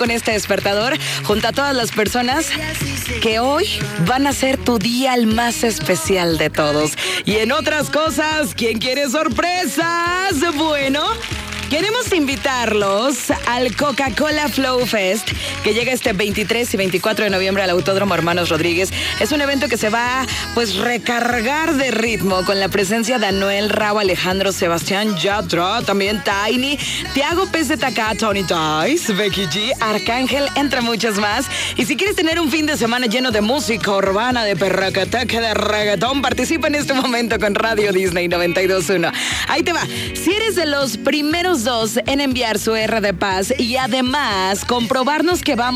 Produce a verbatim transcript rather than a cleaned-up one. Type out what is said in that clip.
con este despertador junto a todas las personas que hoy van a hacer tu día el más especial de todos. Y en otras cosas, ¿quién quiere sorpresas? Bueno, queremos invitarlos al Coca-Cola Flow Fest, que llega este veintitrés y veinticuatro de noviembre al Autódromo Hermanos Rodríguez. Es un evento que se va, pues, recargar de ritmo con la presencia de Anuel, Rauw, Alejandro, Sebastián Yatra, también Tiny, Tiago P Z K, Tony Dice, Becky G, Arcángel, entre muchos más. Y si quieres tener un fin de semana lleno de música urbana, de perracateca, de reggaetón, participa en este momento con Radio Disney noventa y dos punto uno. Ahí te va. Si eres de los primeros dos en enviar su R de Paz y además comprobarnos que vamos